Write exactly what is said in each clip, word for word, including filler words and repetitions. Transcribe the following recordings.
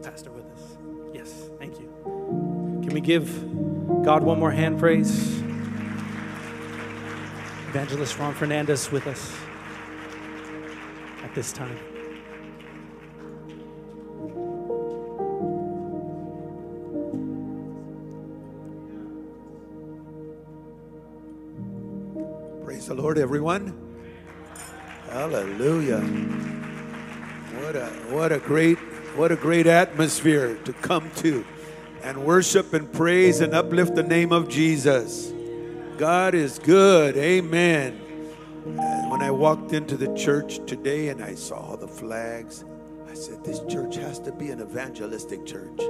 Pastor with us? Yes, thank you. Can we give God one more hand praise? Evangelist Ron Fernandez with us at this time. Praise the Lord, everyone. Hallelujah. What a what a great what a great atmosphere to come to and worship and praise and uplift the name of Jesus. God is good. Amen. And when I walked into the church today and I saw all the flags, I said, this church has to be an evangelistic church.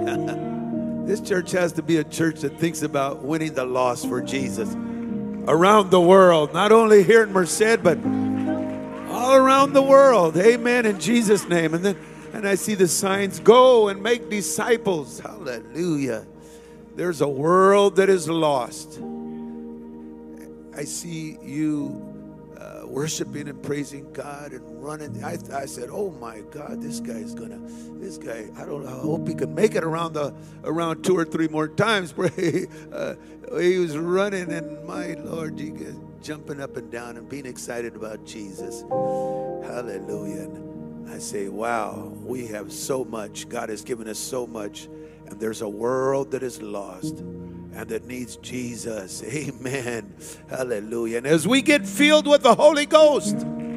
This church has to be a church that thinks about winning the lost for Jesus around the world, not only here in Merced, but all around the world. Amen. In Jesus' name. And then and I see the signs, go and make disciples. Hallelujah. There's a world that is lost. I see you uh, worshiping and praising God and running. I, I said, oh my God, this guy's gonna, this guy, I don't know, I hope he can make it around the, around two or three more times. uh, he was running, and my Lord, you guys jumping up and down and being excited about Jesus. Hallelujah. And I say, wow, we have so much. God has given us so much, and there's a world that is lost and that needs Jesus. Amen. Hallelujah. And as we get filled with the Holy Ghost,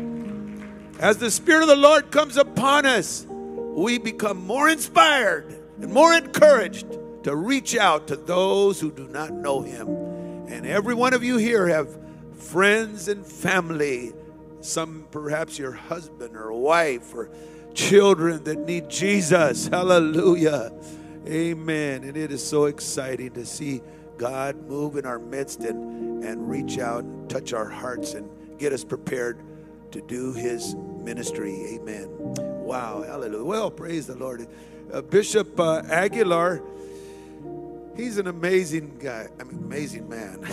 as the Spirit of the Lord comes upon us, we become more inspired and more encouraged to reach out to those who do not know Him. And every one of you here have friends and family, some perhaps your husband or wife or children that need Jesus. Hallelujah. Amen. And it is so exciting to see God move in our midst and, and reach out and touch our hearts and get us prepared to do His ministry. Amen. Wow. Hallelujah. Well, praise the Lord. Uh, Bishop uh, Aguilar, he's an amazing guy. I mean, amazing man.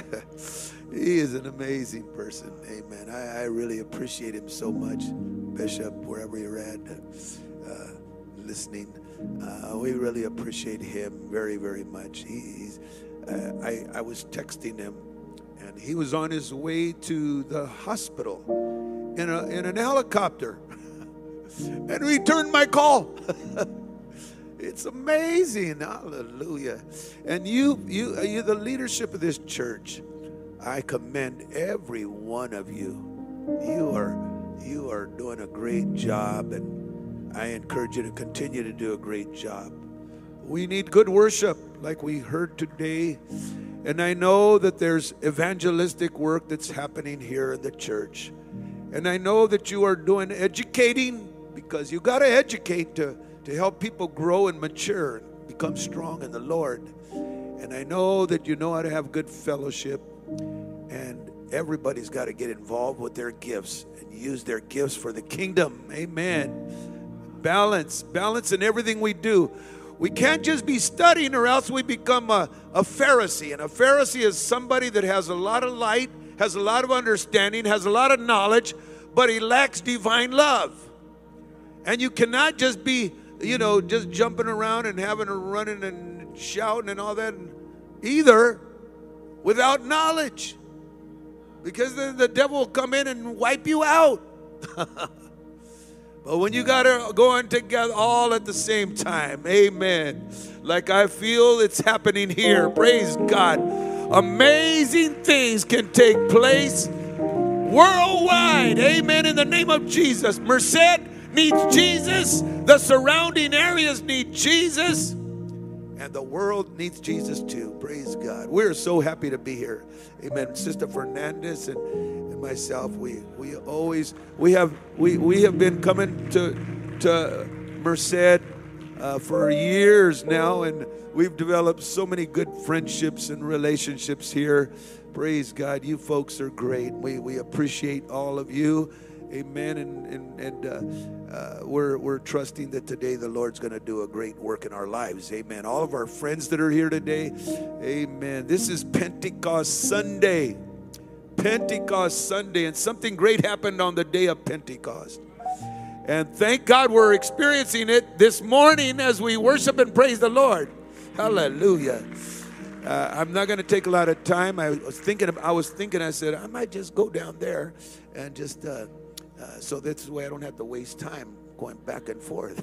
He is an amazing person. Amen. I, I really appreciate him so much, Bishop, wherever you're at, uh, listening. Uh, we really appreciate him very, very much. He, he's, uh, I, I was texting him, and he was on his way to the hospital in a in an helicopter, and returned my call. It's amazing. Hallelujah. And you, you, you, the leadership of this church, I commend every one of you. You are, you are doing a great job, and I encourage you to continue to do a great job. We need good worship like we heard today. And I know that there's evangelistic work that's happening here in the church. And I know that you are doing educating, because you got to educate to, to help people grow and mature and become strong in the Lord. And I know that you know how to have good fellowship. And everybody's got to get involved with their gifts and use their gifts for the kingdom. Amen. Balance, balance in everything we do. We can't just be studying, or else we become a, a Pharisee. And a Pharisee is somebody that has a lot of light, has a lot of understanding, has a lot of knowledge, but he lacks divine love. And you cannot just be, you know, just jumping around and having a running and shouting and all that either without knowledge. Because then the devil will come in and wipe you out. But when you got to go on together all at the same time, amen. Like I feel it's happening here. Praise God. Amazing things can take place worldwide. Amen. In the name of Jesus. Merced needs Jesus. The surrounding areas need Jesus. And the world needs Jesus too. Praise God. We're so happy to be here. Amen. Sister Fernandez and, and myself, we we always we have we we have been coming to to Merced uh, for years now, and we've developed so many good friendships and relationships here. Praise God. You folks are great. We we appreciate all of you. Amen. And and, and uh, uh, we're we're trusting that today the Lord's going to do a great work in our lives. Amen. All of our friends that are here today. Amen. This is Pentecost Sunday. Pentecost Sunday. And something great happened on the day of Pentecost. And thank God we're experiencing it this morning as we worship and praise the Lord. Hallelujah. Uh, I'm not going to take a lot of time. I was thinking, I was thinking, I said, I might just go down there and just, uh, uh, so that's the way I don't have to waste time going back and forth.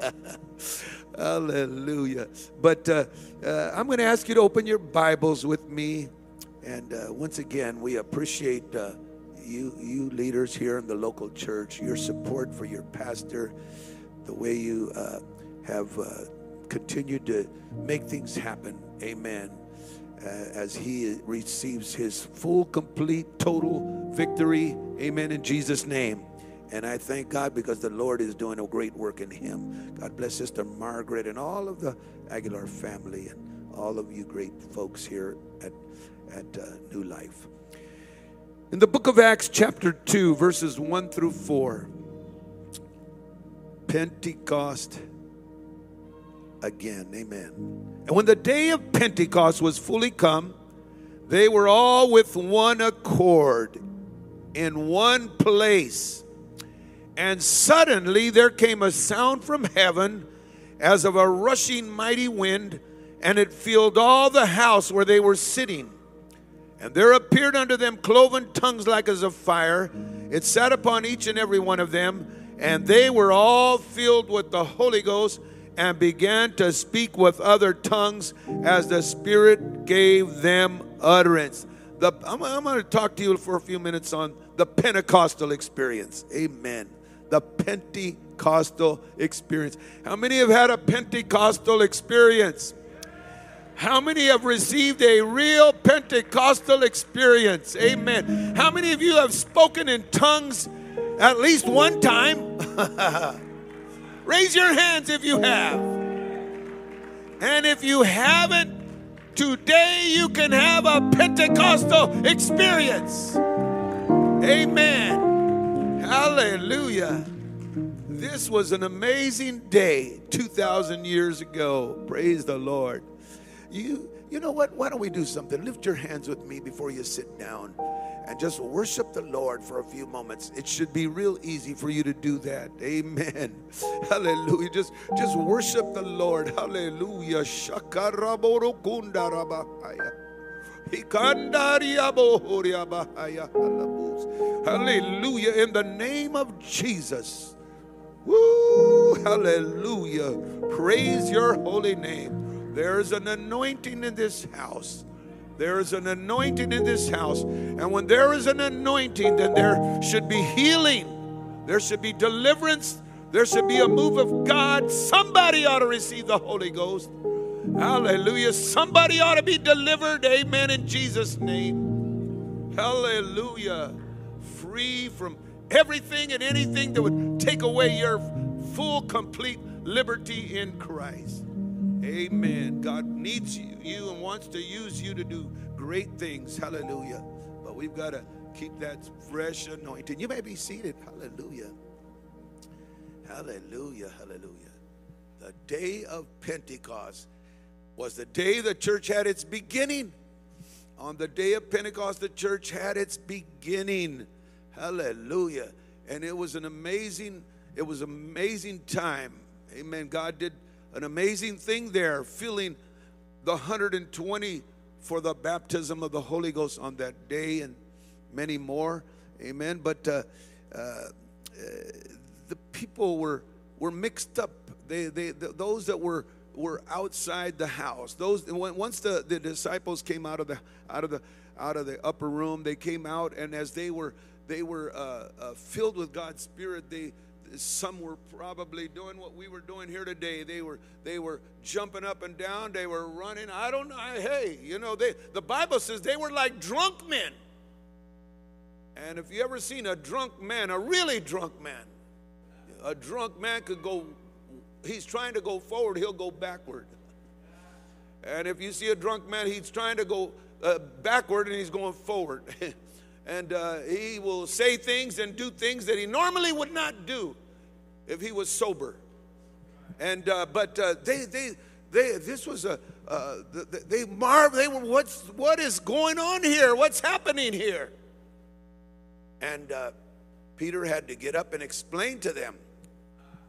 Hallelujah. But uh, uh, I'm going to ask you to open your Bibles with me. And uh, once again, we appreciate uh, you, you leaders here in the local church, your support for your pastor, the way you uh, have uh, continued to make things happen. Amen. Uh, as he receives his full, complete, total victory. Amen. In Jesus' name. And I thank God because the Lord is doing a great work in him. God bless Sister Margaret and all of the Aguilar family and all of you great folks here at, at uh, New Life. In the book of Acts chapter two, verses one through four, Pentecost again. Amen. And when the day of Pentecost was fully come, they were all with one accord in one place. And suddenly there came a sound from heaven as of a rushing mighty wind, and it filled all the house where they were sitting. And there appeared unto them cloven tongues like as of fire. It sat upon each and every one of them, and they were all filled with the Holy Ghost, and began to speak with other tongues as the Spirit gave them utterance. The, I'm, I'm going to talk to you for a few minutes on the Pentecostal experience. Amen. The Pentecostal experience. How many have had a Pentecostal experience? How many have received a real Pentecostal experience? Amen. How many of you have spoken in tongues at least one time? Raise your hands if you have. And if you haven't, today you can have a Pentecostal experience. Amen. Hallelujah. This was an amazing day two thousand years ago. Praise the Lord. You, you know what? Why don't we do something? Lift your hands with me before you sit down and just worship the Lord for a few moments. It should be real easy for you to do that. Amen. Hallelujah. Just, just worship the Lord. Hallelujah. Hallelujah. In the name of Jesus. Woo. Hallelujah. Praise your holy name. There is an anointing in this house. There is an anointing in this house. And when there is an anointing, then there should be healing. There should be deliverance. There should be a move of God. Somebody ought to receive the Holy Ghost. Hallelujah. Somebody ought to be delivered. Amen. In Jesus' name. Hallelujah. Free from everything and anything that would take away your full, complete liberty in Christ. Amen. God needs you, you and wants to use you to do great things. Hallelujah. But we've got to keep that fresh anointing. You may be seated. Hallelujah. Hallelujah. Hallelujah. The day of Pentecost was the day the church had its beginning. On the day of Pentecost, the church had its beginning. Hallelujah. And it was an amazing, it was an amazing time. Amen. God did an amazing thing there, filling the one hundred twenty for the baptism of the Holy Ghost on that day, and many more. Amen. But uh, uh, the people were were mixed up. They, they, the, those that were were outside the house. Those once the, the disciples came out of the out of the out of the upper room, they came out, and as they were they were uh, uh, filled with God's Spirit, they. Some were probably doing what we were doing here today. They were they were jumping up and down. They were running. I don't know. Hey, you know, they the Bible says they were like drunk men. And if you ever seen a drunk man, a really drunk man, a drunk man could go, he's trying to go forward, he'll go backward. And if you see a drunk man, he's trying to go uh, backward and he's going forward. And uh, he will say things and do things that he normally would not do if he was sober. And uh, but uh, they they they this was a uh, they marvel. They were what's what is going on here? What's happening here? And uh, Peter had to get up and explain to them.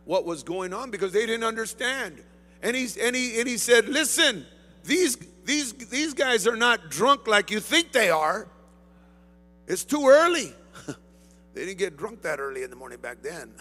what was going on because they didn't understand. And he, and he, and he said, listen, these, these, these guys are not drunk like you think they are. It's too early. They didn't get drunk that early in the morning back then.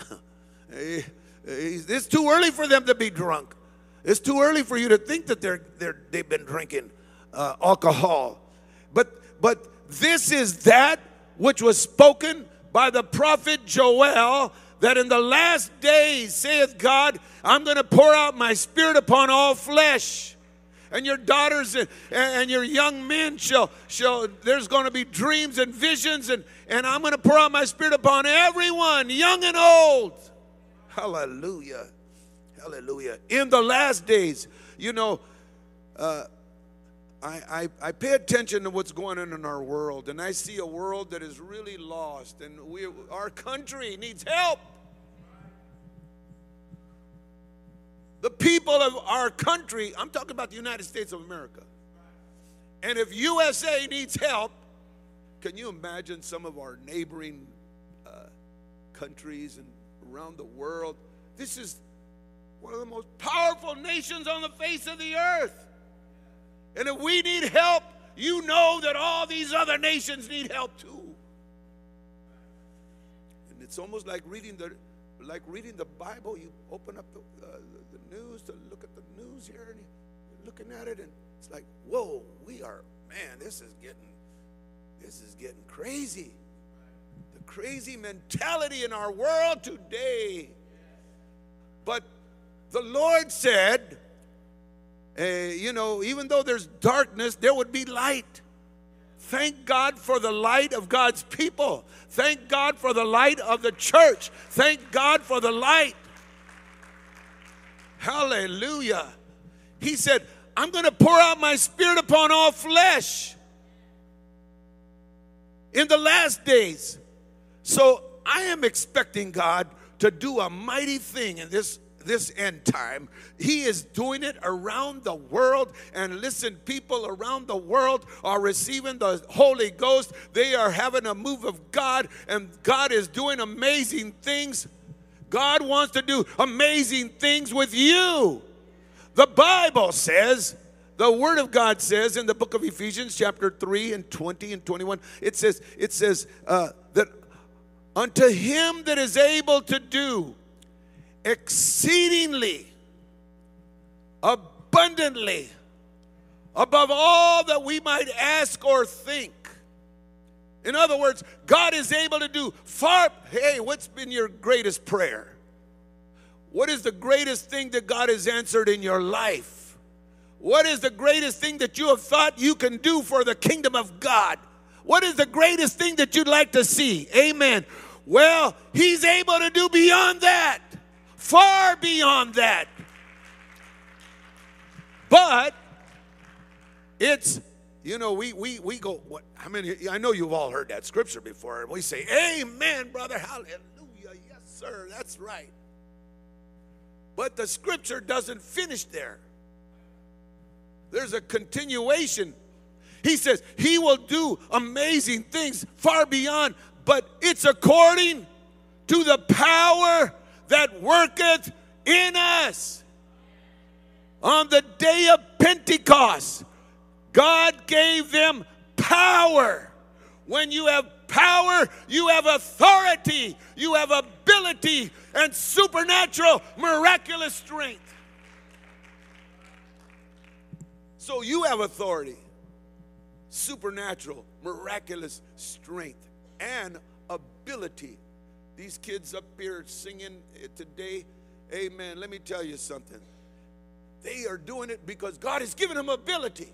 It's too early for them to be drunk. It's too early for you to think that they're, they're, they've been drinking uh, alcohol. But, but this is that which was spoken by the prophet Joel, that in the last days, saith God, I'm going to pour out my spirit upon all flesh. And your daughters and, and your young men shall, shall, there's going to be dreams and visions, and, and I'm going to pour out my spirit upon everyone, young and old. Hallelujah. Hallelujah. In the last days, you know, uh, I, I, I pay attention to what's going on in our world, and I see a world that is really lost, and we, our country needs help. The people of our country, I'm talking about the United States of America. And if U S A needs help, can you imagine some of our neighboring uh, countries and around the world? This is one of the most powerful nations on the face of the earth. And if we need help, you know that all these other nations need help too. And it's almost like reading the like reading the Bible. You open up the, uh, the, the news to look at the news here, and you're looking at it, and it's like, whoa, we are, man, this is getting, this is getting crazy. The crazy mentality in our world today. But the Lord said, uh, you know, even though there's darkness, there would be light. Thank God for the light of God's people. Thank God for the light of the church. Thank God for the light. Hallelujah. He said, I'm going to pour out my spirit upon all flesh in the last days. So I am expecting God to do a mighty thing in this this end time. He is doing it around the world. And listen, people around the world are receiving the Holy Ghost. They are having a move of God, and God is doing amazing things. God wants to do amazing things with you. The Bible says, the Word of God says in the book of Ephesians chapter three and twenty and twenty-one, it says, it says uh, that unto him that is able to do exceedingly, abundantly, above all that we might ask or think. In other words, God is able to do far. Hey, what's been your greatest prayer? What is the greatest thing that God has answered in your life? What is the greatest thing that you have thought you can do for the kingdom of God? What is the greatest thing that you'd like to see? Amen. Well, he's able to do beyond that. Far beyond that. But it's, you know, we we we go, what, how many, I know you've all heard that scripture before, and we say, amen, brother, hallelujah, yes, sir, that's right. But the scripture doesn't finish there. There's a continuation. He says, he will do amazing things far beyond, but it's according to the power that worketh in us. On the day of Pentecost, God gave them power. When you have power, you have authority, you have ability, and supernatural, miraculous strength. So you have authority, supernatural, miraculous strength, and ability. These kids up here singing today, amen, let me tell you something. They are doing it because God has given them ability.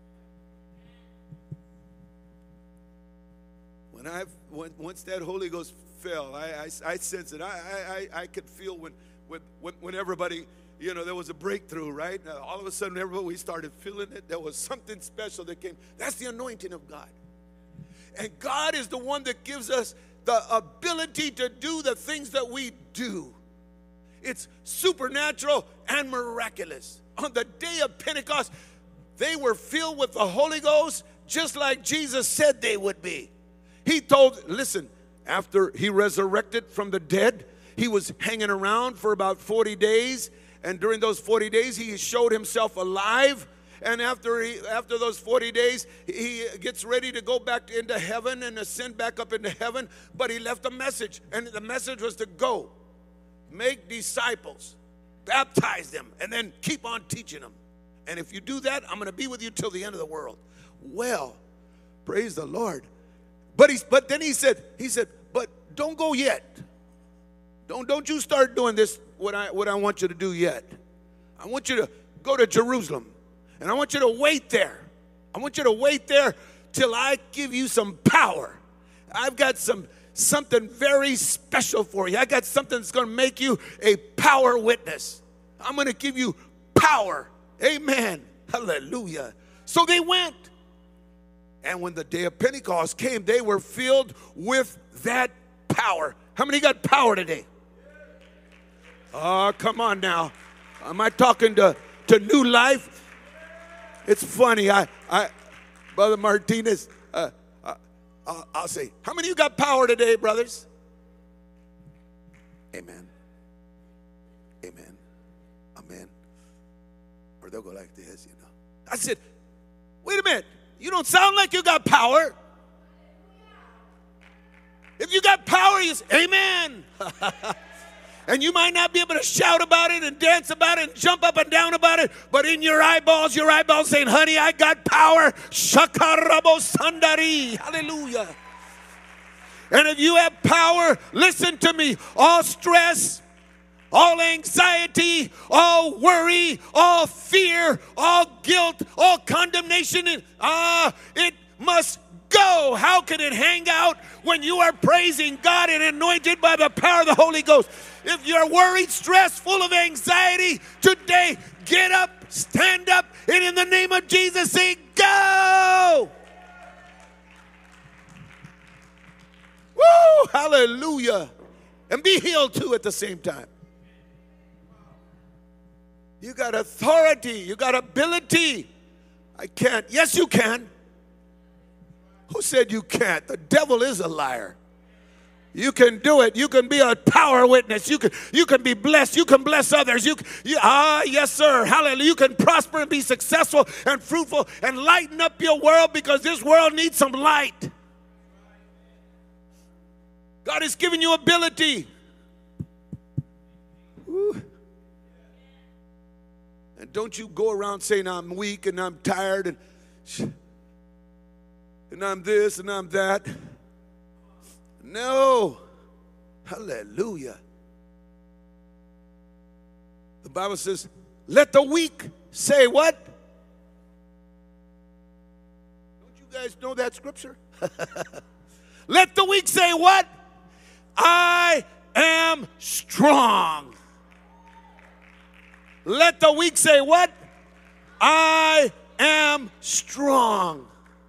When I when, once that Holy Ghost fell, I, I, I sensed it. I, I, I could feel when, when, when everybody, you know, there was a breakthrough, right? All of a sudden, everybody, we started feeling it. There was something special that came. That's the anointing of God. And God is the one that gives us the ability to do the things that we do. It's supernatural and miraculous. On the day of Pentecost, they were filled with the Holy Ghost just like Jesus said they would be. He told, listen, after he resurrected from the dead, he was hanging around for about forty days. And during those forty days, he showed himself alive. And after he, after those forty days, he gets ready to go back into heaven and ascend back up into heaven. But he left a message. And the message was to go, make disciples, baptize them, and then keep on teaching them. And if you do that, I'm going to be with you till the end of the world. Well, praise the Lord. But, he's, but then he said, he said, but don't go yet. Don't, don't you start doing this, what I, what I want you to do yet. I want you to go to Jerusalem. And I want you to wait there. I want you to wait there till I give you some power. I've got some something very special for you. I got something that's going to make you a power witness. I'm going to give you power. Amen. Hallelujah. So they went. And when the day of Pentecost came, they were filled with that power. How many got power today? Oh, come on now. Am I talking to, to new life? It's funny. I, I, Brother Martinez, uh, uh, I'll, I'll say, how many of you got power today, brothers? Amen. Amen. Amen. Or they'll go like this, you know. I said, wait a minute. You don't sound like you got power. If you got power, you say, amen. And you might not be able to shout about it and dance about it and jump up and down about it, but in your eyeballs, your eyeballs saying, honey, I got power. Shakarabo Sandari. Hallelujah. And if you have power, listen to me. All stress, all anxiety, all worry, all fear, all guilt, all condemnation, ah, uh, it must go. How can it hang out when you are praising God and anointed by the power of the Holy Ghost? If you're worried, stressed, full of anxiety, today, get up, stand up, and in the name of Jesus, say, go! Woo! Hallelujah. And be healed too at the same time. You got authority. You got ability. I can't. Yes, you can. Who said you can't? The devil is a liar. You can do it. You can be a power witness. You can, you can be blessed. You can bless others. You, you ah, yes, sir. Hallelujah. You can prosper and be successful and fruitful and lighten up your world because this world needs some light. God has given you ability. Woo. And don't you go around saying I'm weak and I'm tired and, and I'm this and I'm that. No. Hallelujah. The Bible says, let the weak say what? Don't you guys know that scripture? Let the weak say what? I am strong. Let the weak say what? I am strong.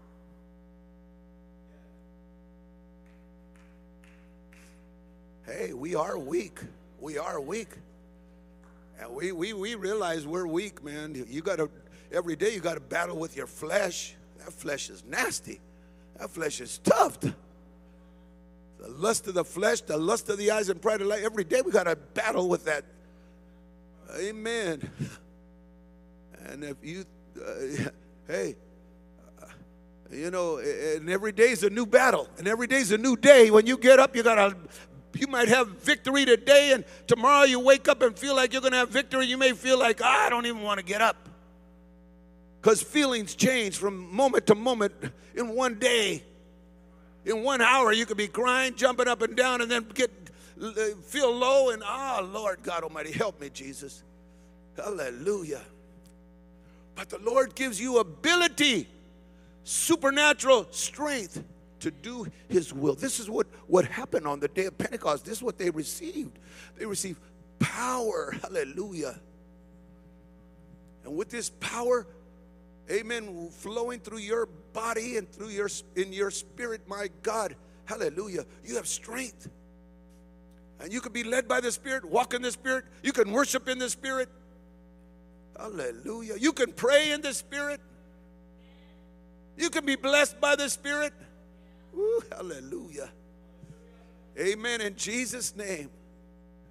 Hey, we are weak. We are weak. And we, we, we realize we're weak, man. You got to, every day you got to battle with your flesh. That flesh is nasty. That flesh is tough. The lust of the flesh, the lust of the eyes and pride of life. Every day we got to battle with that. Amen. And if you, uh, hey, uh, you know, and every day is a new battle. And every day is a new day. When you get up, you got to, you might have victory today, and tomorrow you wake up and feel like you're going to have victory. You may feel like, oh, I don't even want to get up. Because feelings change from moment to moment in one day. In one hour, you could be crying, jumping up and down, and then get feel low, and ah, oh, Lord God Almighty, help me, Jesus. Hallelujah. But the Lord gives you ability, supernatural strength to do His will. This is what, what happened on the day of Pentecost. This is what they received. They received power. Hallelujah. And with this power, amen, flowing through your body and through your, in your spirit, my God, hallelujah, you have strength. And you can be led by the Spirit, walk in the Spirit. You can worship in the Spirit. Hallelujah. You can pray in the Spirit. You can be blessed by the Spirit. Woo, hallelujah. Amen. In Jesus' name.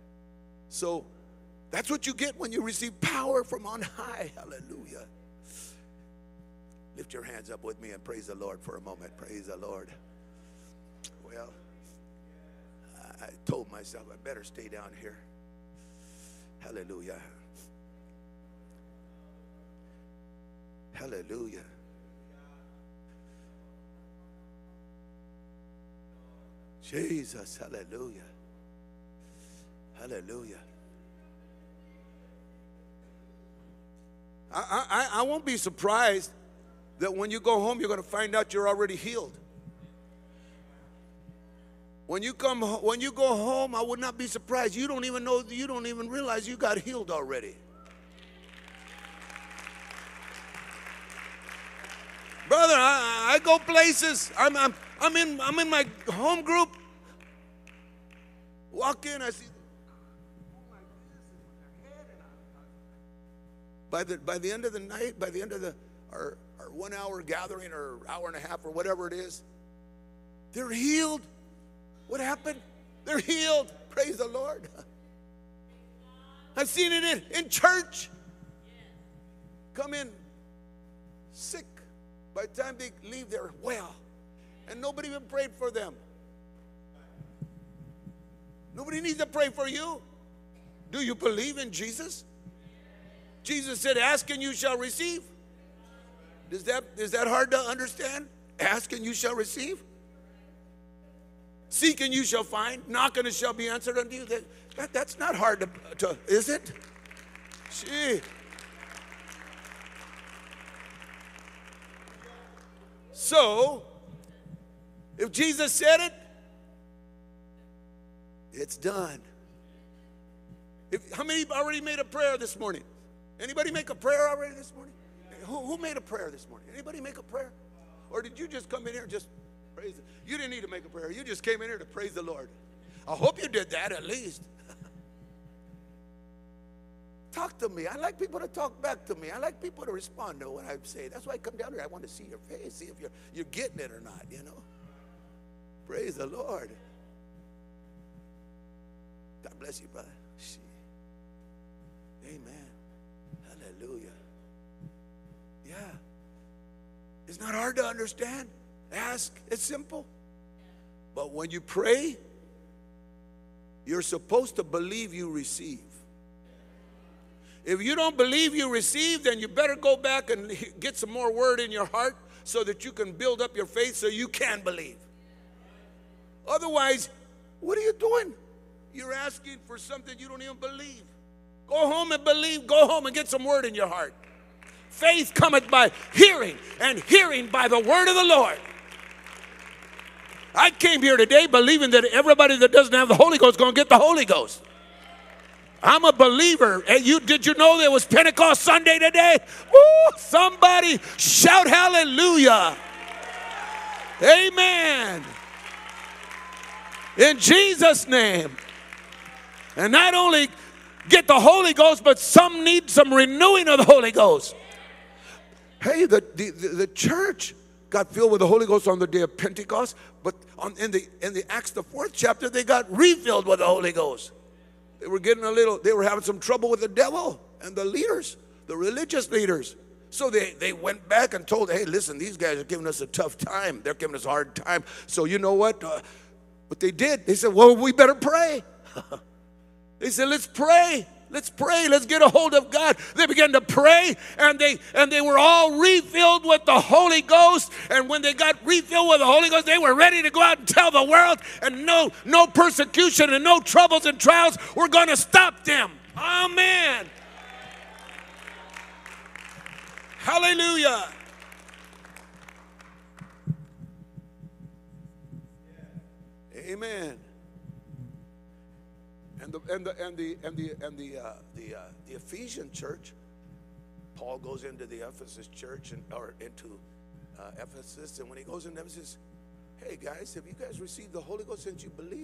So that's what you get when you receive power from on high. Hallelujah. Lift your hands up with me and praise the Lord for a moment. Praise the Lord. Well, I told myself I better stay down here. Hallelujah. Hallelujah. Jesus, hallelujah. Hallelujah. I, I, I won't be surprised that when you go home, you're going to find out you're already healed. When you come, when you go home, I would not be surprised. You don't even know, you don't even realize you got healed already. Brother, I, I go places. I'm, I'm, I'm in, I'm in my home group. Walk in, I see. By the by the end of the night, by the end of the our, our one hour gathering or hour and a half or whatever it is, they're healed. What happened? They're healed. Praise the Lord. I've seen it in, in church. Come in sick. By the time they leave, they're well. And nobody even prayed for them. Nobody needs to pray for you. Do you believe in Jesus? Jesus said, ask and you shall receive. Is that, is that hard to understand? Ask and you shall receive. Seek and you shall find. Knock and it shall be answered unto you. That, that, that's not hard to, to, is it? Gee. So, if Jesus said it, it's done. If, how many already made a prayer this morning? Anybody make a prayer already this morning? Who, who made a prayer this morning? Anybody make a prayer? Or did you just come in here and just praise it? You didn't need to make a prayer. You just came in here to praise the Lord. I hope you did that at least. Talk to me. I like people to talk back to me. I like people to respond to what I say. That's why I come down here. I want to see your face, see if you're, you're getting it or not, you know. Praise the Lord. God bless you, brother. Amen. Hallelujah. Yeah. It's not hard to understand. Ask. It's simple. But when you pray, you're supposed to believe you receive. If you don't believe you receive, then you better go back and get some more word in your heart so that you can build up your faith so you can believe. Otherwise, what are you doing? You're asking for something you don't even believe. Go home and believe. Go home and get some word in your heart. Faith cometh by hearing, and hearing by the word of the Lord. I came here today believing that everybody that doesn't have the Holy Ghost is going to get the Holy Ghost. I'm a believer. And you, did you know there was Pentecost Sunday today? Woo, somebody shout hallelujah. Amen. In Jesus' name. And not only get the Holy Ghost, but some need some renewing of the Holy Ghost. Hey, the, the, the church got filled with the Holy Ghost on the day of Pentecost, but on, in the in the Acts, the fourth chapter, they got refilled with the Holy Ghost. They were getting a little, they were having some trouble with the devil and the leaders, the religious leaders. So they, they went back and told, hey, listen, these guys are giving us a tough time. They're giving us a hard time. So you know what? Uh, what they did, they said, well, we better pray. They said, let's pray. Let's pray. Let's get a hold of God. They began to pray, and they and they were all refilled with the Holy Ghost. And when they got refilled with the Holy Ghost, they were ready to go out and tell the world. And no, no persecution and no troubles and trials were going to stop them. Amen. Hallelujah. Amen. And the and the and the and the and the uh, the, uh, the Ephesian church, Paul goes into the Ephesus church and or into uh, Ephesus, and when he goes into Ephesus, hey guys, have you guys received the Holy Ghost since you believed?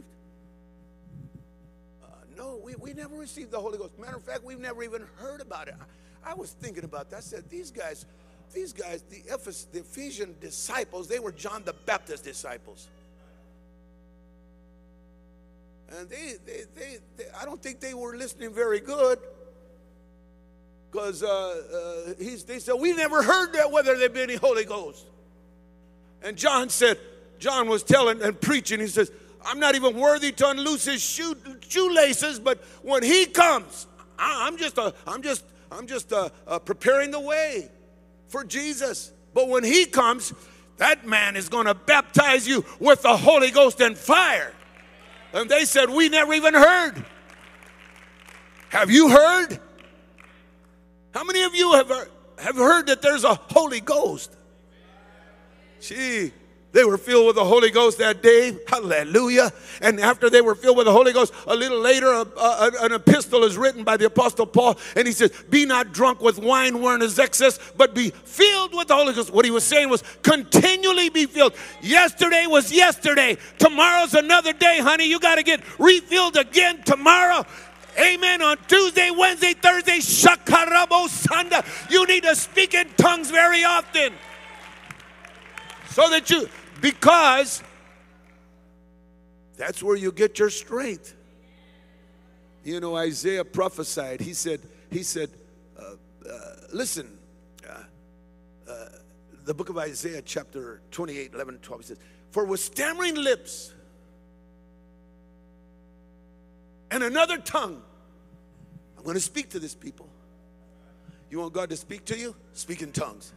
Uh, no, we, we never received the Holy Ghost. Matter of fact, we've never even heard about it. I, I was thinking about that. I said, these guys, these guys, the Ephes, the Ephesian disciples, they were John the Baptist disciples. And they, they, they, they I don't think they were listening very good. Because uh, uh, he's, they said, we never heard that whether there be any Holy Ghost. And John said, John was telling and preaching, he says, I'm not even worthy to unloose his shoe, shoelaces, but when he comes, I, I'm just, a, I'm just, I'm just uh, uh, preparing the way for Jesus. But when he comes, that man is going to baptize you with the Holy Ghost and fire. And they said, we never even heard. Have you heard? How many of you have, have heard that there's a Holy Ghost? Gee, they were filled with the Holy Ghost that day. Hallelujah. And after they were filled with the Holy Ghost, a little later, a, a, an epistle is written by the Apostle Paul. And he says, be not drunk with wine wherein is excess, but be filled with the Holy Ghost. What he was saying was continually be filled. Yesterday was yesterday. Tomorrow's another day, honey. You got to get refilled again tomorrow. Amen. On Tuesday, Wednesday, Thursday, shakarabo sanda. You need to speak in tongues very often. So that you, because that's where you get your strength. You know, Isaiah prophesied. He said, he said, uh, uh, listen, uh, uh, the book of Isaiah, chapter twenty-eight, eleven, twelve, he says, for with stammering lips and another tongue, I'm going to speak to this people. You want God to speak to you? Speak in tongues.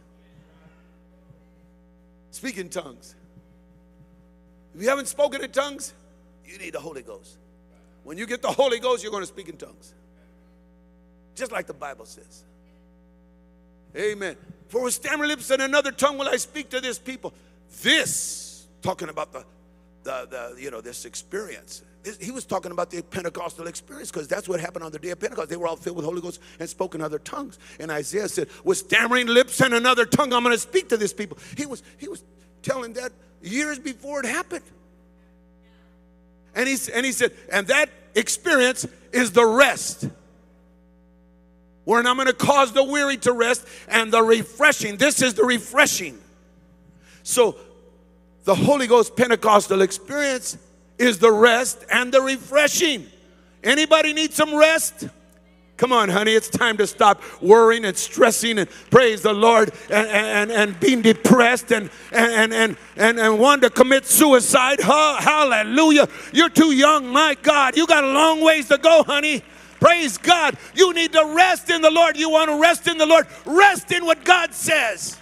Speak in tongues. If you haven't spoken in tongues, you need the Holy Ghost. When you get the Holy Ghost, you're going to speak in tongues. Just like the Bible says. Amen. For with stammering lips and another tongue will I speak to this people. This, talking about the, the, the you know, this experience. This, he was talking about the Pentecostal experience because that's what happened on the day of Pentecost. They were all filled with the Holy Ghost and spoke in other tongues. And Isaiah said, with stammering lips and another tongue, I'm going to speak to this people. He was, he was telling that years before it happened. And he, and he said, and that experience is the rest. Wherein I'm going to cause the weary to rest and the refreshing. This is the refreshing. So the Holy Ghost Pentecostal experience is the rest and the refreshing. Anybody need some rest? Come on, honey, it's time to stop worrying and stressing and praise the Lord and, and, and being depressed and, and, and, and, and wanting to commit suicide. Hallelujah. You're too young, my God. You got a long ways to go, honey. Praise God. You need to rest in the Lord. You want to rest in the Lord? Rest in what God says.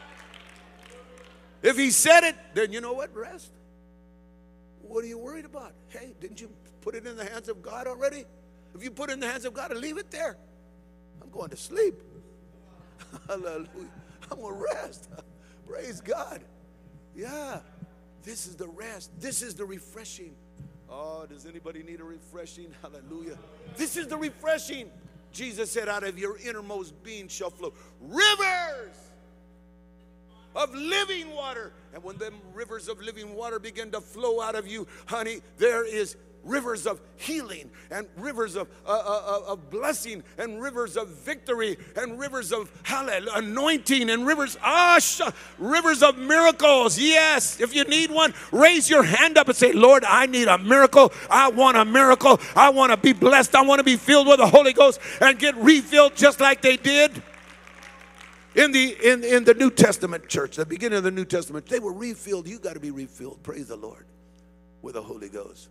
If he said it, then you know what? Rest. What are you worried about? Hey, didn't you put it in the hands of God already? If you put it in the hands of God, leave it there. I'm going to sleep. Hallelujah. I'm going to rest. Praise God. Yeah. This is the rest. This is the refreshing. Oh, does anybody need a refreshing? Hallelujah. This is the refreshing. Jesus said, out of your innermost being shall flow rivers of living water. And when them rivers of living water begin to flow out of you, honey, there is rivers of healing and rivers of, uh, uh, of blessing and rivers of victory and rivers of hallelujah, anointing and rivers, ah, rivers of miracles. Yes, if you need one, raise your hand up and say, Lord, I need a miracle. I want a miracle. I want to be blessed. I want to be filled with the Holy Ghost and get refilled just like they did. In the, in, in the New Testament church, the beginning of the New Testament, they were refilled. You got to be refilled, praise the Lord, with the Holy Ghost.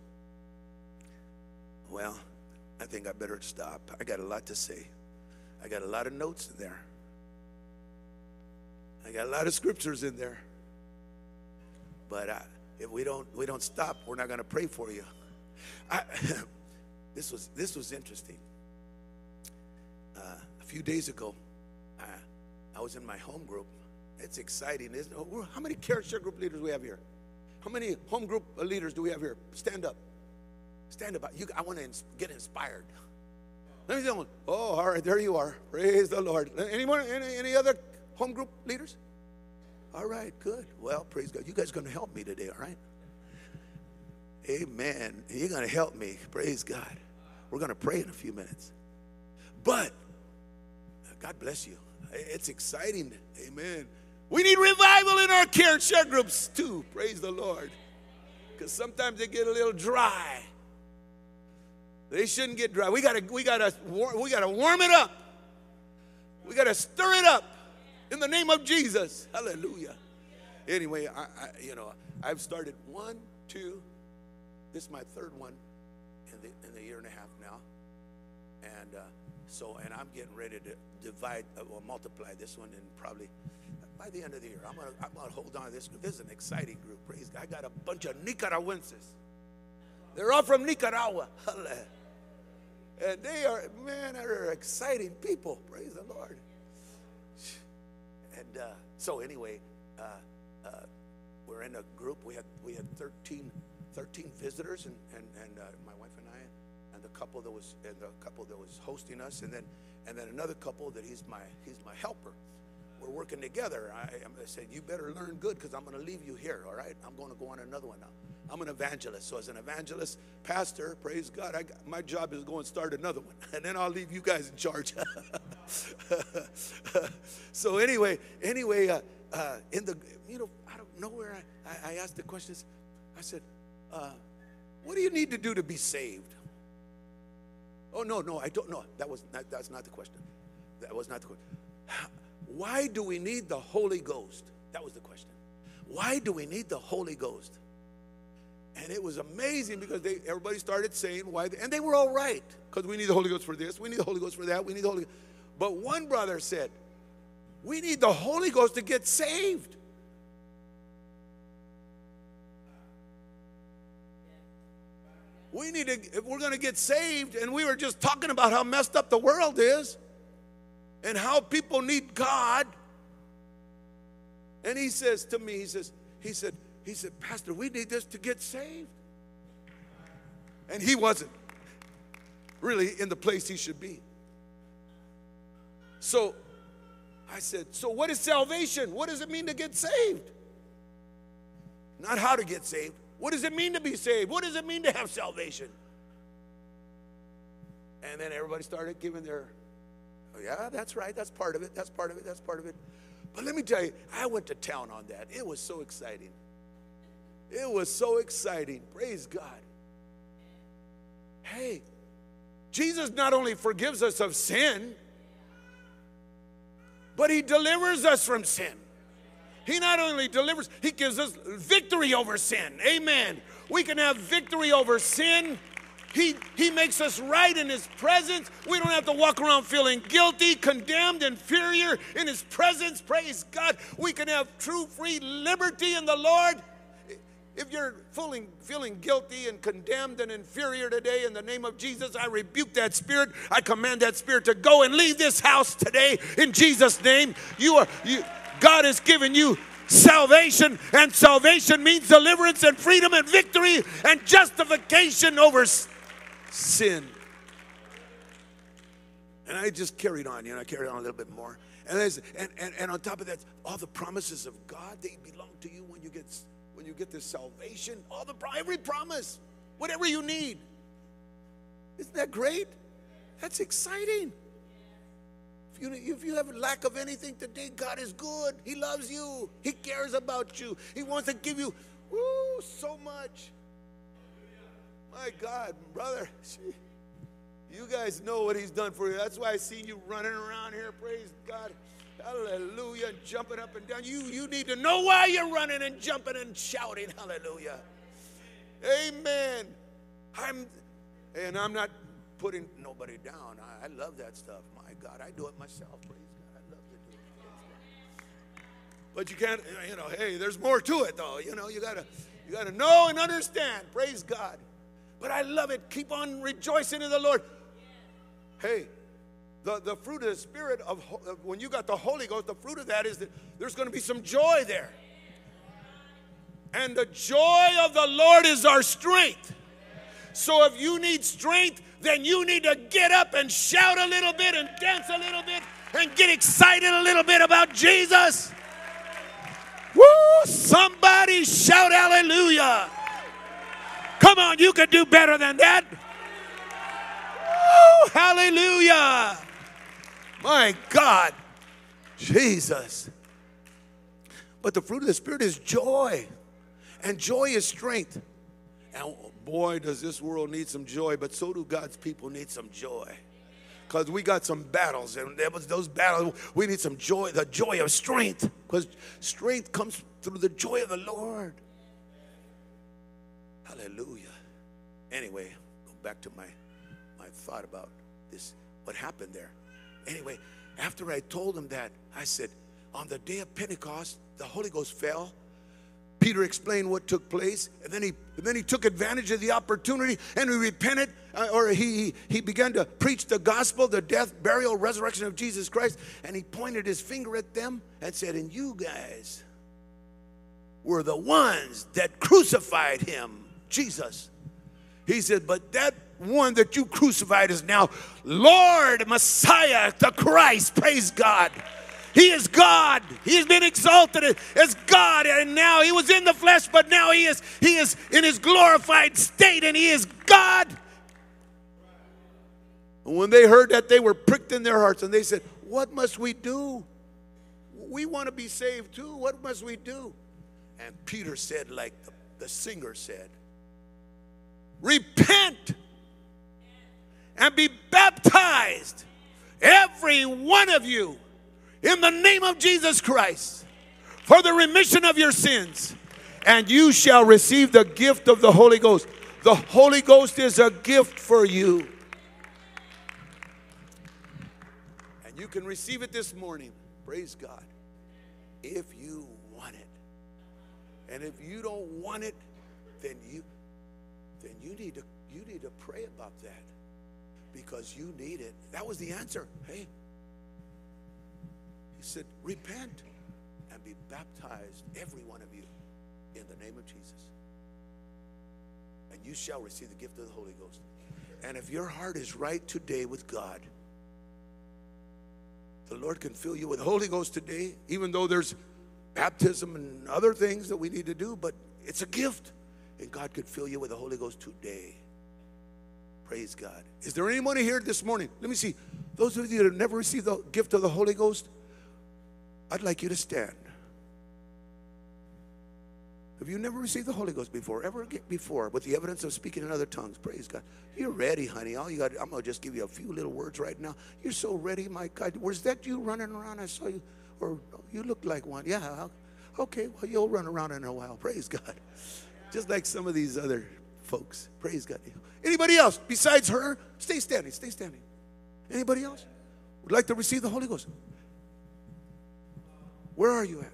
Well, I think I better stop. I got a lot to say. I got a lot of notes in there. I got a lot of scriptures in there. But uh, if we don't we don't stop, we're not going to pray for you. I, this was this was interesting. Uh, a few days ago, uh, I was in my home group. It's exciting, isn't it? How many care share group leaders do we have here? How many home group leaders do we have here? Stand up. Stand up. You, I want to ins- get inspired. Let me see one. Oh, all right, there you are. Praise the Lord. Anyone? Any, any other home group leaders? All right, good. Well, praise God. You guys are going to help me today, all right? Amen. You're going to help me. Praise God. We're going to pray in a few minutes. But God bless you. It's exciting. Amen. We need revival in our care and share groups too. Praise the Lord. Because sometimes they get a little dry. They shouldn't get dry. We gotta, we gotta, we gotta warm it up. We gotta stir it up in the name of Jesus. Hallelujah. Anyway, I, I you know, I've started one, two. This is my third one in the in the year and a half now, and uh, so and I'm getting ready to divide uh, or multiply this one, and probably by the end of the year, I'm gonna I'm gonna hold on to this group. This is an exciting group. Praise God! I got a bunch of Nicaraguenses. They're all from Nicaragua, and they are man, they're exciting people. Praise the Lord. And uh, so anyway, uh, uh, we're in a group. We had we had thirteen. thirteen visitors, and, and, and uh, my wife and I, and the couple that was and the couple that was hosting us, and then and then another couple that he's my he's my helper. We're working together. I, I said, you better learn good because I'm going to leave you here. All right, I'm going to go on another one now. I'm an evangelist, so as an evangelist, pastor, praise God, I got, my job is to go and start another one, and then I'll leave you guys in charge. So anyway, anyway, uh, uh, in the you know out of nowhere, I, I, I asked the questions. I said, Uh, what do you need to do to be saved? Oh, no, no, I don't know. That was not, that's not the question. That was not the question. Why do we need the Holy Ghost? That was the question. Why do we need the Holy Ghost? And it was amazing because they everybody started saying why, they, and they were all right, because we need the Holy Ghost for this, we need the Holy Ghost for that, we need the Holy Ghost. But one brother said, we need the Holy Ghost to get saved. We need to, if we're going to get saved, and we were just talking about how messed up the world is and how people need God. And he says to me, he says, he said, he said, Pastor, we need this to get saved. And he wasn't really in the place he should be. So I said, so what is salvation? What does it mean to get saved? Not how to get saved. What does it mean to be saved? What does it mean to have salvation? And then everybody started giving their, oh yeah, that's right, that's part of it, that's part of it, that's part of it. But let me tell you, I went to town on that. It was so exciting. It was so exciting. Praise God. Hey, Jesus not only forgives us of sin, but he delivers us from sin. He not only delivers, he gives us victory over sin. Amen. We can have victory over sin. He, he makes us right in his presence. We don't have to walk around feeling guilty, condemned, inferior in his presence. Praise God. We can have true free liberty in the Lord. If you're feeling, feeling guilty and condemned and inferior today, in the name of Jesus, I rebuke that spirit. I command that spirit to go and leave this house today in Jesus' name. You are you. God has given you salvation, and salvation means deliverance and freedom and victory and justification over sin. And I just carried on, you know, I carried on a little bit more. And, and, and, and on top of that, all the promises of God, they belong to you when you get when you get this salvation. All the every promise, whatever you need. Isn't that great? That's exciting. If you, if you have a lack of anything today, God is good. He loves you. He cares about you. He wants to give you woo, so much. My God, brother, you guys know what he's done for you. That's why I seen you running around here. Praise God. Hallelujah. Jumping up and down. You, you need to know why you're running and jumping and shouting. Hallelujah. Amen. I'm, and I'm not putting nobody down. I, I love that stuff. My God, I do it myself. Praise God. I love to do it. But you can't, you know, hey, there's more to it though. You know, you gotta, you gotta know and understand. Praise God. But I love it. Keep on rejoicing in the Lord. Hey, the, the fruit of the Spirit of, of when you got the Holy Ghost, the fruit of that is that there's going to be some joy there. And the joy of the Lord is our strength. So if you need strength, then you need to get up and shout a little bit and dance a little bit and get excited a little bit about Jesus. Woo! Somebody shout hallelujah. Come on, you can do better than that. Woo! Hallelujah. My God. Jesus. But the fruit of the Spirit is joy. And joy is strength. And boy, does this world need some joy, but so do God's people need some joy. Because we got some battles, and there was those battles, we need some joy, the joy of strength. Because strength comes through the joy of the Lord. Hallelujah. Anyway, go back to my, my thought about this, what happened there. Anyway, after I told him that, I said, on the day of Pentecost, the Holy Ghost fell. Peter explained what took place, and then he and then he took advantage of the opportunity, and he repented, uh, or he he began to preach the gospel, the death, burial, resurrection of Jesus Christ, and he pointed his finger at them and said, and you guys were the ones that crucified him, Jesus. He said, but that one that you crucified is now Lord, Messiah, the Christ. Praise God. He is God. He has been exalted as God, and now he was in the flesh, but now he is he is in his glorified state, and he is God. And when they heard that, they were pricked in their hearts, and they said, what must we do? We want to be saved too. What must we do? And Peter said, like the, the singer said, repent and be baptized, every one of you, in the name of Jesus Christ, for the remission of your sins, and you shall receive the gift of the Holy Ghost. The Holy Ghost is a gift for you. And you can receive it this morning, praise God, if you want it. And if you don't want it, then you then you need to you need to pray about that, because you need it. That was the answer. Hey, he said, repent and be baptized, every one of you, in the name of Jesus. And you shall receive the gift of the Holy Ghost. And if your heart is right today with God, the Lord can fill you with the Holy Ghost today, even though there's baptism and other things that we need to do, but it's a gift. And God could fill you with the Holy Ghost today. Praise God. Is there anyone here this morning? Let me see. Those of you that have never received the gift of the Holy Ghost, I'd like you to stand. Have you never received the Holy Ghost before? Ever before? With the evidence of speaking in other tongues? Praise God. You're ready, honey. All you got, I'm going to just give you a few little words right now. You're so ready, my God. Was that you running around? I saw you. Or you looked like one. Yeah. Okay, well, you'll run around in a while. Praise God. Just like some of these other folks. Praise God. Anybody else besides her? Stay standing. Stay standing. Anybody else would like to receive the Holy Ghost? Where are you at?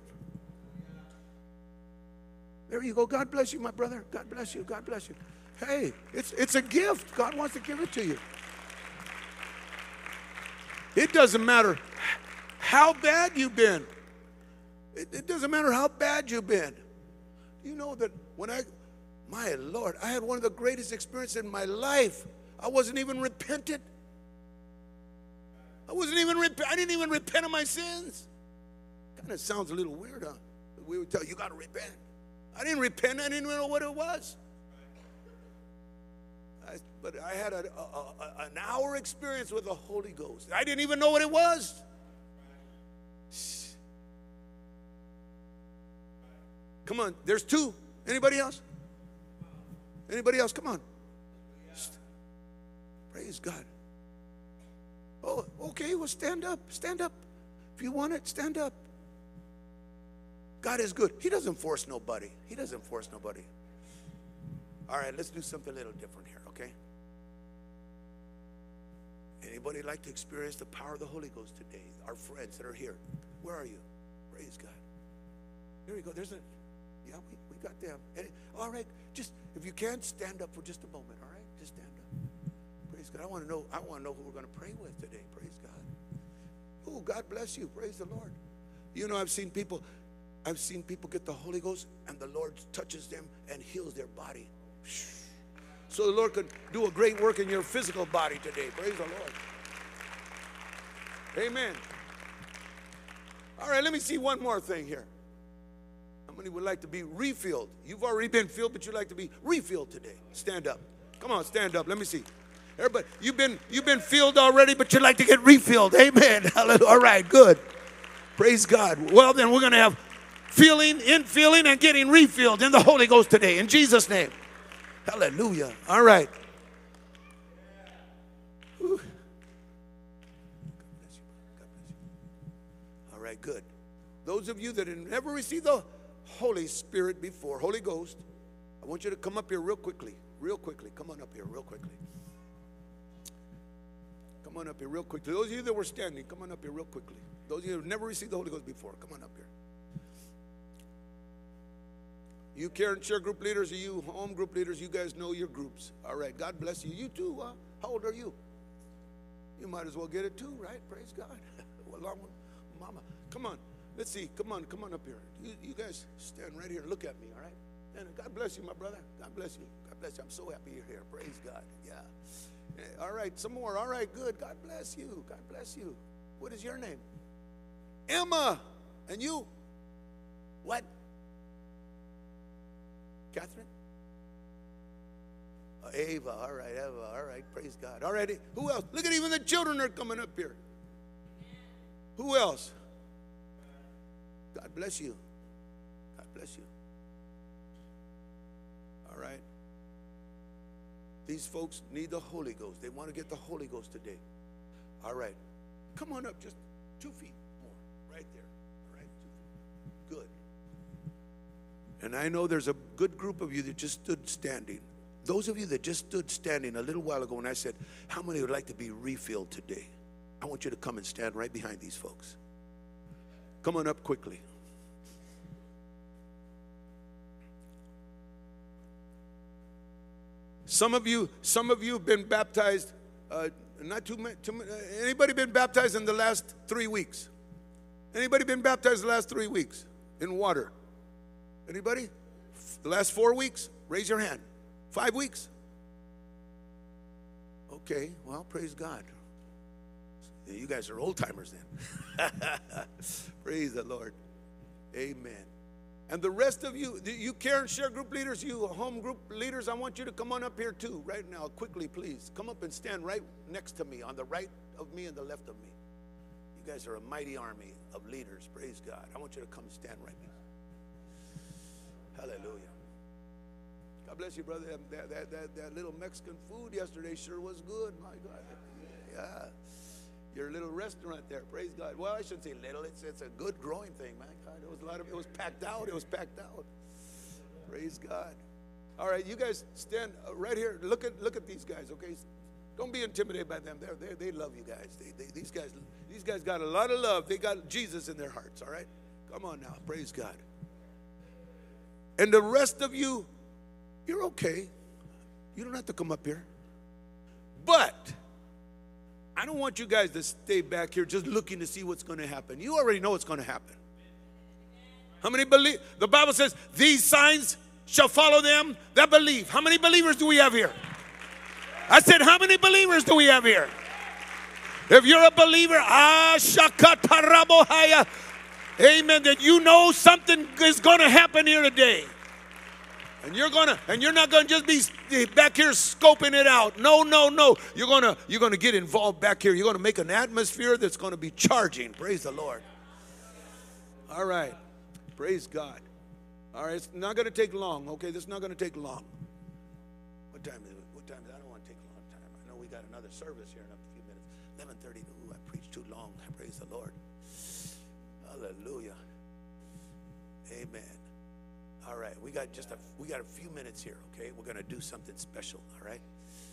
There you go. God bless you, my brother. God bless you. God bless you. Hey, it's it's a gift. God wants to give it to you. It doesn't matter how bad you've been. It, it doesn't matter how bad you've been. You know that when I, my Lord, I had one of the greatest experiences in my life. I wasn't even repentant. I wasn't even, I didn't even repent of my sins. Kind of sounds a little weird, huh? We would tell you, you got to repent. I didn't repent. I didn't even know what it was. I, but I had a, a, a, an hour experience with the Holy Ghost. I didn't even know what it was. Come on, there's two. Anybody else? Anybody else? Come on. Praise God. Oh, okay, well, stand up. Stand up. If you want it, stand up. God is good. He doesn't force nobody. He doesn't force nobody. All right, let's do something a little different here, okay? Anybody like to experience the power of the Holy Ghost today? Our friends that are here. Where are you? Praise God. Here we go. There's a, yeah, we, we got them. And, all right, just, if you can, stand up for just a moment, all right? Just stand up. Praise God. I want to know, I want to know who we're going to pray with today. Praise God. Oh, God bless you. Praise the Lord. You know, I've seen people... I've seen people get the Holy Ghost and the Lord touches them and heals their body. So the Lord could do a great work in your physical body today. Praise the Lord. Amen. All right, let me see one more thing here. How many would like to be refilled? You've already been filled, but you'd like to be refilled today. Stand up. Come on, stand up. Let me see. Everybody, you've been, you've been filled already, but you'd like to get refilled. Amen. Hallelujah. All right, good. Praise God. Well, then we're going to have filling, infilling, and getting refilled in the Holy Ghost today, in Jesus' name. Hallelujah. All right. Whew. God bless you. God bless you. All right, good. Those of you that have never received the Holy Spirit before, Holy Ghost, I want you to come up here real quickly. Real quickly. Come on up here real quickly. Come on up here real quickly. Those of you that were standing, come on up here real quickly. Those of you who have never received the Holy Ghost before, come on up here. You care and share group leaders, or you home group leaders, you guys know your groups. All right, God bless you. You too, huh? How old are you? You might as well get it too, right? Praise God. Along with Mama. Come on. Let's see. Come on. Come on up here. You, you guys stand right here. Look at me, all right? And God bless you, my brother. God bless you. God bless you. I'm so happy you're here. Praise God. Yeah. All right, some more. All right, good. God bless you. God bless you. What is your name? Emma. And you? What? Catherine? Uh, Ava. All right, Eva. All right, praise God. All right, who else? Look at even the children are coming up here. Who else? God bless you. God bless you. All right. These folks need the Holy Ghost. They want to get the Holy Ghost today. All right. Come on up just two feet more. Right there. All right. Two feet. Good. And I know there's a good group of you that just stood standing. Those of you that just stood standing a little while ago when I said, how many would like to be refilled today? I want you to come and stand right behind these folks. Come on up quickly. Some of you, some of you have been baptized. Uh, not too many. Too many uh, anybody been baptized in the last three weeks? Anybody been baptized the last three weeks in water? Anybody? The last four weeks? Raise your hand. Five weeks? Okay. Well, praise God. You guys are old timers then. Praise the Lord. Amen. And the rest of you, you care and share group leaders, you home group leaders, I want you to come on up here too, right now, quickly, please. Come up and stand right next to me, on the right of me and the left of me. You guys are a mighty army of leaders, praise God. I want you to come stand right here. Hallelujah. God bless you, brother. That, that, that, that little Mexican food yesterday sure was good, my God. Yeah. Your little restaurant there, praise God. Well, I shouldn't say little. It's it's a good growing thing, my God. It was a lot of. It was packed out. It was packed out. Praise God. All right, you guys stand right here. Look at look at these guys, okay? Don't be intimidated by them. They're, they they love you guys. They, they these guys these guys got a lot of love. They got Jesus in their hearts. All right, come on now, praise God. And the rest of you, you're okay. You don't have to come up here, but I don't want you guys to stay back here just looking to see what's going to happen. You already know what's going to happen. How many believe? The Bible says, these signs shall follow them that believe. How many believers do we have here? I said, how many believers do we have here? If you're a believer, ah, shakatarabohaya, amen, that you know something is going to happen here today. And you're gonna, and you're not gonna just be back here scoping it out. No, no, no. You're gonna, you're gonna get involved back here. You're gonna make an atmosphere that's gonna be charging. Praise the Lord. All right, praise God. All right, it's not gonna take long. Okay, this is not gonna take long. What time is it? What time is it? I don't want to take a long time. I know we got another service here in a few minutes. eleven thirty. Ooh, I preached too long. Praise the Lord. Hallelujah. Amen. All right, we got just a we got a few minutes here, okay? We're going to do something special, all right?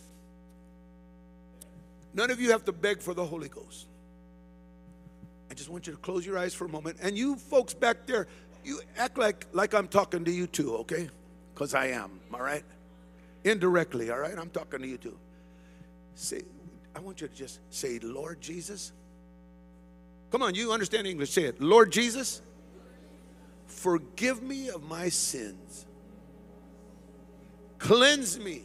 None of you have to beg for the Holy Ghost. I just want you to close your eyes for a moment. And you folks back there, you act like like I'm talking to you too, okay? Because I am, all right? Indirectly, all right? I'm talking to you too. Say, I want you to just say, Lord Jesus. Come on, you understand English. Say it. Lord Jesus. Forgive me of my sins. Cleanse me.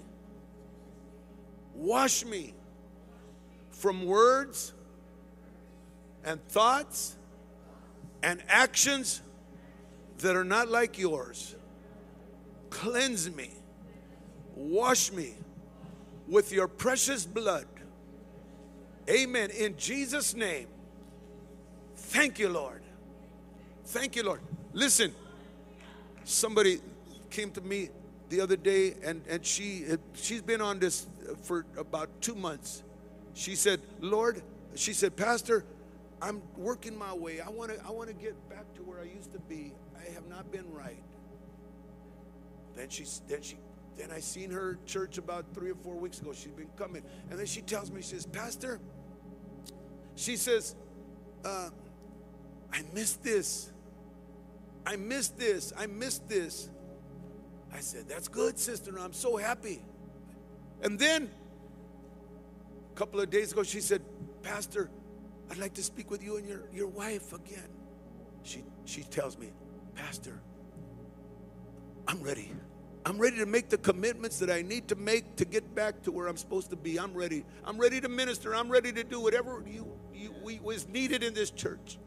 Wash me from words and thoughts and actions that are not like yours. Cleanse me. Wash me with your precious blood. Amen. In Jesus' name. Thank you, Lord. Thank you, Lord. Listen, somebody came to me the other day, and, and she, she's been on this for about two months. She said, Lord, she said, Pastor, I'm working my way. I want to I want to get back to where I used to be. I have not been right. Then she, then she, then I seen her at church about three or four weeks ago. She's been coming. And then she tells me, she says, Pastor, she says, uh, I missed this. I missed this. I missed this. I said, that's good, sister. I'm so happy. And then a couple of days ago, she said, Pastor, I'd like to speak with you and your, your wife again. She, she tells me, Pastor, I'm ready. I'm ready to make the commitments that I need to make to get back to where I'm supposed to be. I'm ready. I'm ready to minister. I'm ready to do whatever you, you we, was needed in this church.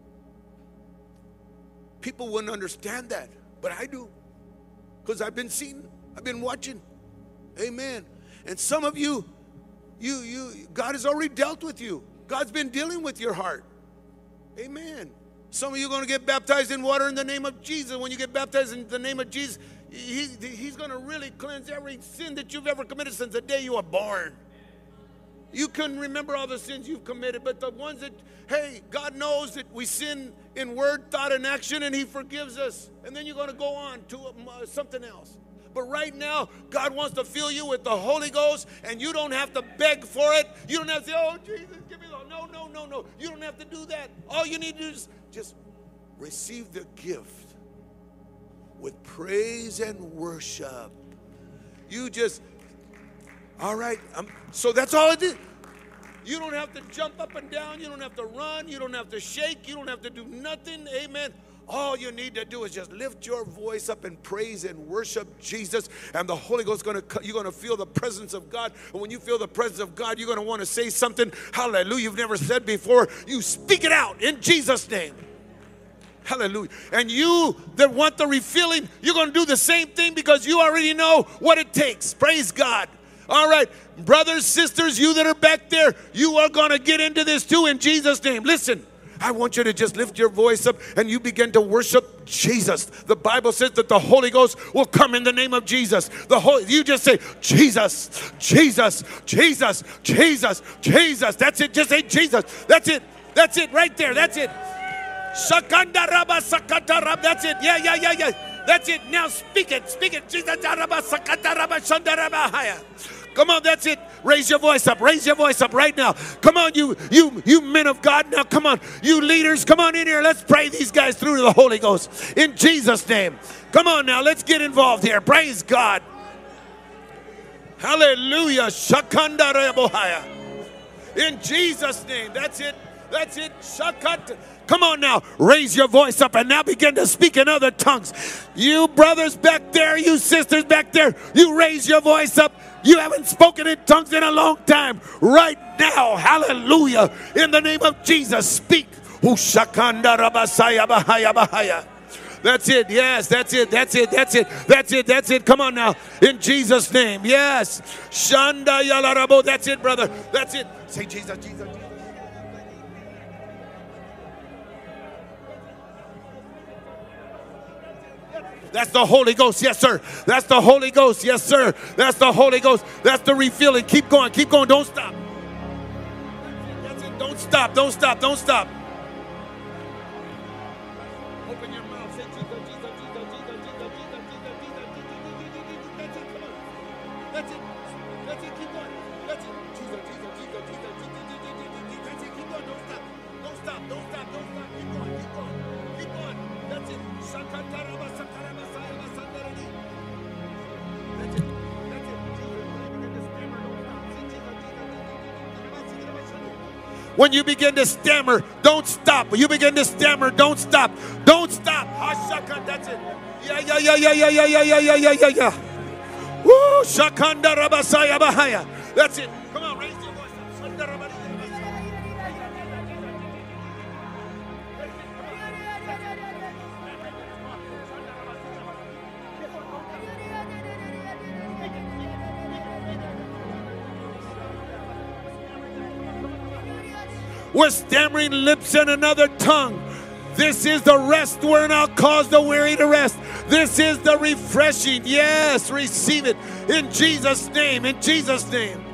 People wouldn't understand that, but I do. Because I've been seeing, I've been watching. Amen. And some of you, you, you, God has already dealt with you. God's been dealing with your heart. Amen. Some of you are going to get baptized in water in the name of Jesus. When you get baptized in the name of Jesus, he, he's going to really cleanse every sin that you've ever committed since the day you were born. You couldn't remember all the sins you've committed, but the ones that, hey, God knows that we sin in word, thought, and action, and he forgives us. And then you're going to go on to uh, something else. But right now, God wants to fill you with the Holy Ghost, and you don't have to beg for it. You don't have to say, oh, Jesus, give me the, no, no, no, no. You don't have to do that. All you need to do is just receive the gift with praise and worship. You just, all right, um, so that's all it is. You don't have to jump up and down. You don't have to run. You don't have to shake. You don't have to do nothing. Amen. All you need to do is just lift your voice up and praise and worship Jesus, and the Holy Ghost is going to, you're going to feel the presence of God. And when you feel the presence of God, you're going to want to say something, hallelujah, you've never said before. You speak it out in Jesus' name. Hallelujah. And you that want the refilling, you're going to do the same thing because you already know what it takes. Praise God. All right, brothers, sisters, you that are back there, you are going to get into this too in Jesus' name. Listen. I want you to just lift your voice up and you begin to worship Jesus. The Bible says that the Holy Ghost will come in the name of Jesus. The Holy, you just say, Jesus, Jesus, Jesus, Jesus, Jesus. That's it. Just say Jesus. That's it. That's it right there. That's it. Shakandaraba sakatarab. That's it. Yeah, yeah, yeah, yeah. That's it. Now speak it. Speak it. Jesus. Sakataraba shandaraba haya. Come on, that's it. Raise your voice up. Raise your voice up right now. Come on, you, you, you men of God. Now, come on, you leaders. Come on in here. Let's pray these guys through to the Holy Ghost in Jesus' name. Come on now, let's get involved here. Praise God. Hallelujah. Shakanda rebohaya. In Jesus' name. That's it. That's it. Shakat. Come on now, raise your voice up and now begin to speak in other tongues. You brothers back there, you sisters back there, you raise your voice up. You haven't spoken in tongues in a long time. Right now, hallelujah, in the name of Jesus, speak. That's it, yes, that's it, that's it, that's it, that's it, that's it. Come on now, in Jesus' name, yes. Shanda yalarabo, that's it, brother, that's it. Say Jesus, Jesus, Jesus. That's the Holy Ghost. Yes, sir. That's the Holy Ghost. Yes, sir. That's the Holy Ghost. That's the refilling. Keep going. Keep going. Don't stop. That's it. Don't stop. Don't stop. Don't stop. Open your mouth. Say Jesus, Jesus, Jesus, Jesus, Jesus, Jesus, Jesus, Jesus. That's it. Come on. That's it. That's it. Keep going. That's it. Jesus, Jesus, Jesus, Jesus, Jesus. That's it. Keep going. Don't stop. Don't stop. Don't stop. Don't stop. Keep going. Keep going. Keep going. That's it. Shakataraba, sakaraba. When you begin to stammer, don't stop. When you begin to stammer, don't stop. Don't stop. That's it. Yeah, yeah, yeah, yeah, yeah, yeah, yeah, yeah, yeah, yeah, yeah, yeah. Woo! Shakanda rabasaya bahaya. That's it. Come on, raise your voice. We're stammering lips in another tongue. This is the rest wherein I'll cause the weary to rest. This is the refreshing. Yes, receive it in Jesus' name, in Jesus' name.